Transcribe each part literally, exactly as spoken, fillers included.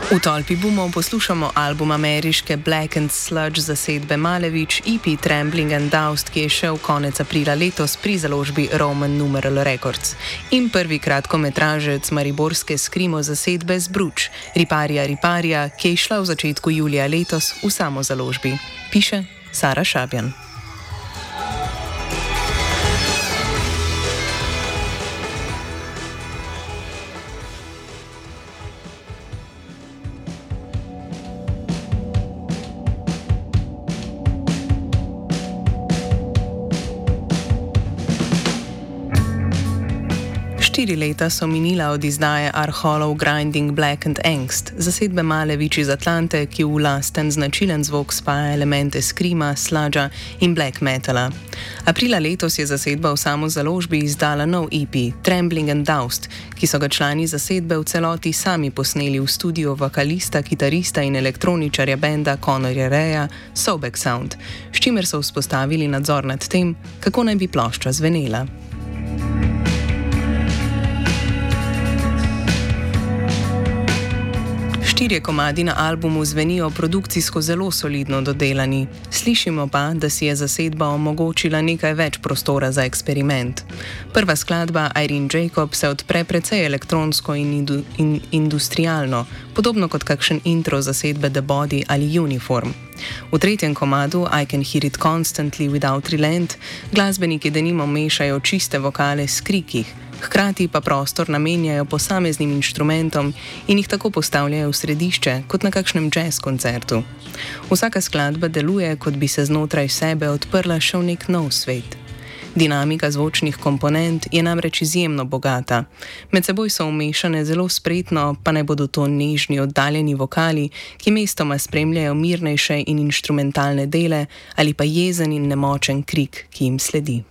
V tolpi bumov poslušamo album ameriške Black and Sludge zasedbe Malevič, E P Trembling and Doused, ki je šel konec aprila letos pri založbi Roman Numeral Records, in prvi kratkometražec mariborske skrimo zasedbe Zbruč, Riparija Riparija, ki je šla v začetku julija letos v samo založbi. Piše Sara Šabjan. Štiri leta so minila od izdaje Are Hollow Grinding Black and Angst, zasedbe Malevič iz Atlante, ki v lasten značilen zvok spaja elemente skrima, sludgea in black metala. Aprila letos je zasedba v samo založbi izdala nov E P, Trembling and Doused, ki so ga člani zasedbe v celoti sami posneli v studiu vokalista, kitarista in elektroničarja benda Conorja Raya Sobek Sound, s čimer so vzpostavili nadzor nad tem, kako naj bi plošča zvenela. Štirje komadi na albumu zvenijo produkcijsko zelo solidno dodelani, slišimo pa, da si je zasedba omogočila nekaj več prostora za eksperiment. Prva skladba Irene Jacob se odpre precej elektronsko in, indu, in industrialno, podobno kot kakšen intro zasedbe The Body ali Uniform. V tretjem komadu I Can Hear It Constantly Without Relent glasbeniki denimo mešajo čiste vokale s kriki, hkrati pa prostor namenjajo posameznim inštrumentom in jih tako postavljajo v središče, kot na kakšnem jazz koncertu. Vsaka skladba deluje, kot bi se znotraj sebe odprla še v nek nov svet. Dinamika zvočnih komponent je namreč izjemno bogata. Med seboj so umešane zelo spretno, pa naj bodo to nežni, oddaljeni vokali, ki mestoma spremljajo mirnejše in inštrumentalne dele, ali pa jezen in nemočen krik, ki jim sledi.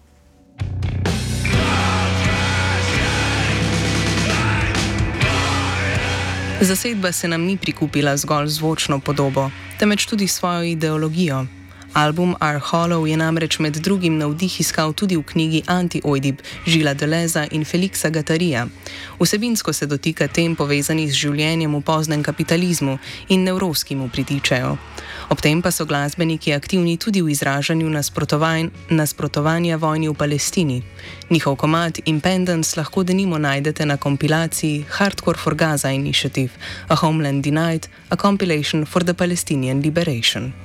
Zasedba se nam ni prikupila zgolj zvočno podobo, temveč tudi svojo ideologijo. Album Are Hollow je namreč med drugim navdih iskal tudi v knjigi Anti-Oidib Gilesa Deleuza in Felixa Guattarija. Vsebinsko se dotika tem povezanih z življenjem v poznem kapitalizmu in nevroski mu pritičajo. Ob tem pa so glasbeniki aktivni tudi v izražanju nasprotovanj, nasprotovanja vojni v Palestini. Njihov komad Impendence lahko denimo najdete na kompilaciji Hardcore for Gaza Initiative, A Homeland Denied, a compilation for the Palestinian Liberation.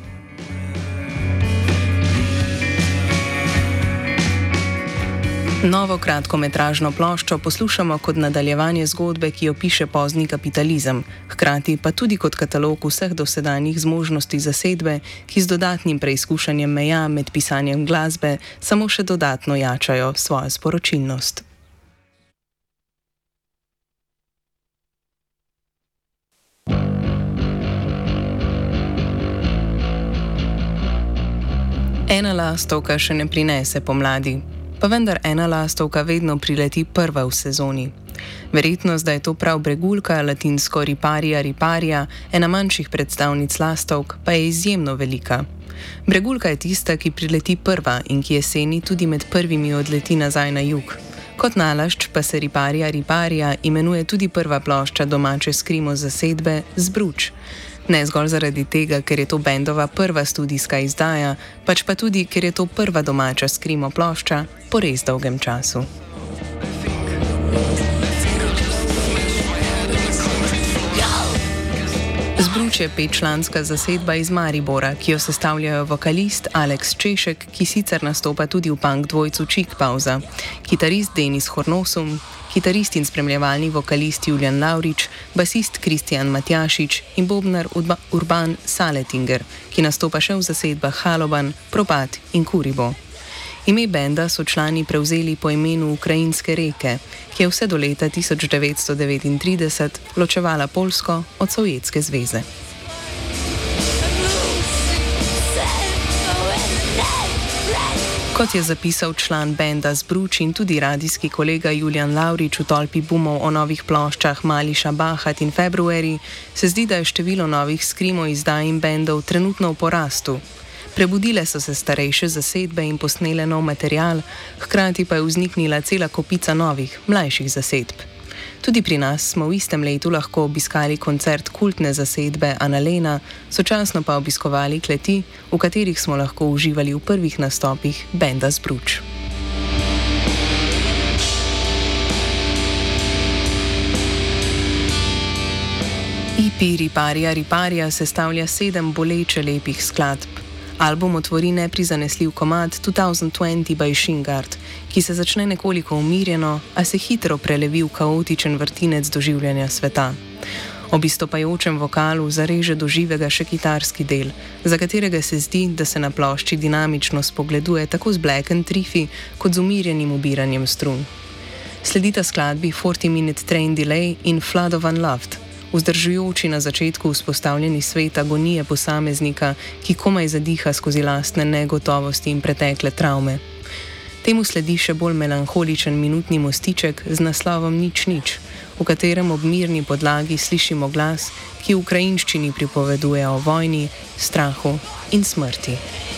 Novo kratkometražno ploščo poslušamo kot nadaljevanje zgodbe, ki jo piše pozni kapitalizem, hkrati pa tudi kot katalog vseh dosedanjih zmožnosti zasedbe, ki z dodatnim preizkušanjem meja med pisanjem glasbe samo še dodatno jačajo svojo sporočilnost. Ena lastovka še ne prinese pomladi. Pa vendar ena lastovka vedno prileti prva v sezoni. Verjetnost, da je to prav Bregulka, latinsko Riparija Riparija, ena manjših predstavnic lastovk, pa je izjemno velika. Bregulka je tista, ki prileti prva in ki jeseni tudi med prvimi odleti nazaj na jug. Kot nalašč pa se Riparija Riparija imenuje tudi prva plošča domače skrimo zasedbe Zbruč. Ne zgolj zaradi tega, ker je to bendova prva studijska izdaja, pač pa tudi, ker je to prva domača skrimo plošča po res dolgem času. Zbruč je petčlanska zasedba iz Maribora, ki jo sestavljajo vokalist Alex Češek, ki sicer nastopa tudi v punk dvojcu Chick Pauza, kitarist Denis Hornosum, kitarist in spremljevalni vokalist Julian Laurič, basist Kristjan Matjašič in bobnar Urban Saletinger, ki nastopa še v zasedbah Haloban, Propad in Kuribo. Ime benda so člani prevzeli po imenu ukrajinske reke, ki je vse do leta tisoč devetsto devetintrideset ločevala Poljsko od Sovjetske zveze. Kot je zapisal član benda Zbruč in tudi radijski kolega Julian Laurič v tolpi bumov o novih ploščah Mališa Bahat in February, se zdi, da je število novih skrimo izdaj in bendov trenutno v porastu. Prebudile so se starejše zasedbe in posnele nov material, hkrati pa je vzniknila cela kopica novih, mlajših zasedb. Tudi pri nas smo v istem letu lahko obiskali koncert kultne zasedbe Annalena, sočasno pa obiskovali kleti, v katerih smo lahko uživali v prvih nastopih benda Zbruč. E P Riparija Riparija sestavlja sedem boleče lepih skladb. Album otvori neprizanesljiv komad dva tisoč dvajset by Shingard, ki se začne nekoliko umirjeno, a se hitro prelevi v kaotičen vrtinec doživljanja sveta. Ob izstopajočem vokalu zareže do živega še kitarski del, za katerega se zdi, da se na plošči dinamično spogleduje tako z Black and Triffi kot z umirjenim ubiranjem strun. Sledita skladbi forty minute Train Delay in Flood of Unloved, vzdržujoči na začetku vzpostavljeni svet agonije posameznika, ki komaj zadiha skozi lastne negotovosti in pretekle travme. Temu sledi še bolj melanholičen minutni mostiček z naslovom Nič nič, v katerem ob mirni podlagi slišimo glas, ki v ukrajinščini pripoveduje o vojni, strahu in smrti.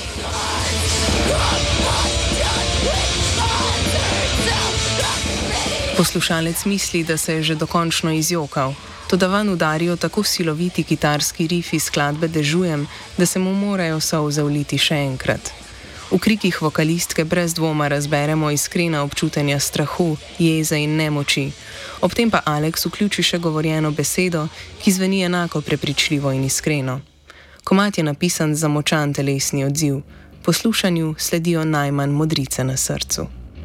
Poslušalec misli, da se je že dokončno izjokal, toda van udarijo tako siloviti kitarski rifi skladbe Dežujem, da se mu morajo solze vliti še enkrat. V krikih vokalistke brez dvoma razberemo iskrena občutenja strahu, jeze in nemoči. Ob tem pa Alex vključi še govorjeno besedo, ki zveni enako prepričljivo in iskreno. Komad je napisan za močan telesni odziv. Poslušanju sledijo najmanj modrice na srcu.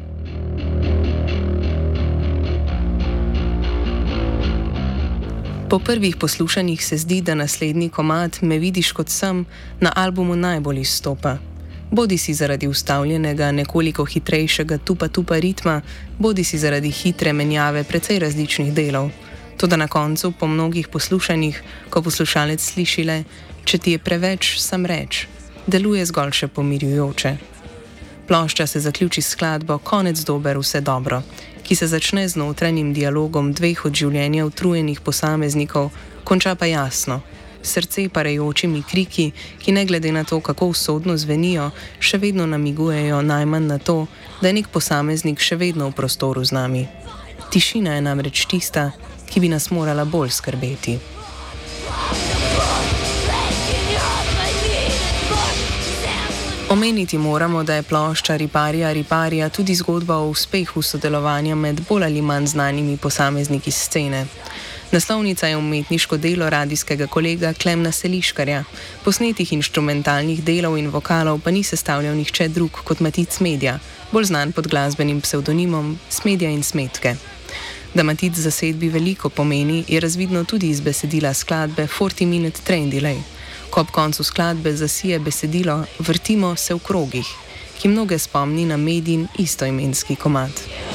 Po prvih poslušanjih se zdi, da naslednji komad Me vidiš kot sem na albumu najbolj izstopa. Bodi si zaradi ustavljenega, nekoliko hitrejšega tupa-tupa ritma, bodi si zaradi hitre menjave precej različnih delov. Toda na koncu, po mnogih poslušanjih, ko poslušalec sliši le, če ti je preveč, sam reč, deluje zgolj še pomirjujoče. Plošča se zaključi s skladbo Konec dober, vse dobro, ki se začne z notranjim dialogom dveh od življenja utrujenih posameznikov, konča pa jasno, srce parajočimi kriki, ki ne glede na to, kako usodno zvenijo, še vedno namigujejo najmanj na to, da je nek posameznik še vedno v prostoru z nami. Tišina je namreč tista, ki bi nas morala bolj skrbeti. Omeniti moramo, da je plošča Riparija Riparija tudi zgodba o uspehu sodelovanja med bolj ali manj znanimi posamezniki scene. Naslovnica je umetniško delo radijskega kolega Klemna Seliškarja, posnetih inštrumentalnih delov in vokalov pa ni sestavljal nihče drug kot Matic Medja, bolj znan pod glasbenim psevdonimom Smedja in Smetke. Da Matic zasedbi veliko pomeni, je razvidno tudi iz besedila skladbe forty minute Train Delay. Ko ob koncu skladbe zasije besedilo Vrtimo se v krogih, ki mnoge spomni na Medin istoimenski komad.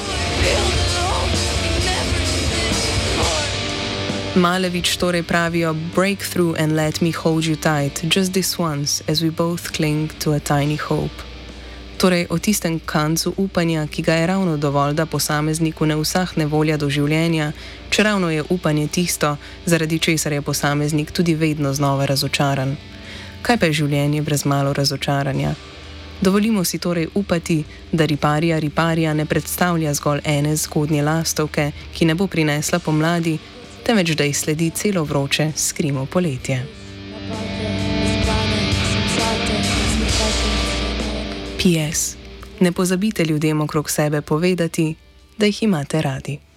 Malevič torej pravijo Break through and let me hold you tight, just this once, as we both cling to a tiny hope. Torej o tistem kancu upanja, ki ga je ravno dovolj, da posamezniku ne usahne volja do življenja, čeravno je upanje tisto, zaradi česar je posameznik tudi vedno znova razočaran. Kaj pa je življenje brez malo razočaranja? Dovolimo si torej upati, da Riparija Riparija ne predstavlja zgolj ene zgodnje lastovke, ki ne bo prinesla pomladi, temveč da ji sledi celo vroče, skrimo poletje. P S. Ne pozabite ljudem okrog sebe povedati, da jih imate radi.